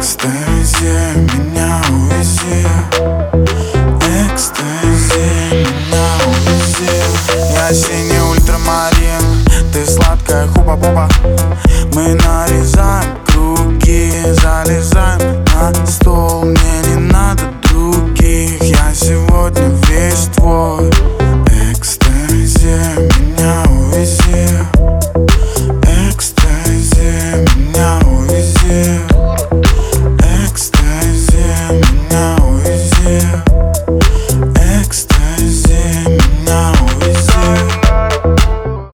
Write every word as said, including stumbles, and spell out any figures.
Экстази, меня увези. Экстази, меня увези. Я синий ультрамарин, ты сладкая хуба-буба. Мы нарезаем круги, залезаем